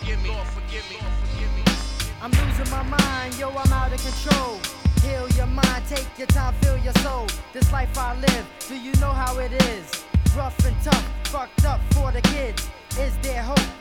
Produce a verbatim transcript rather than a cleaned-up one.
forgive me. Lord, forgive me. Lord, forgive me. I'm losing my mind, yo, I'm out of control. Heal your mind, take your time, feel your soul. This life I live, do you know how it is? Rough and tough, fucked up for the kids. Is there hope?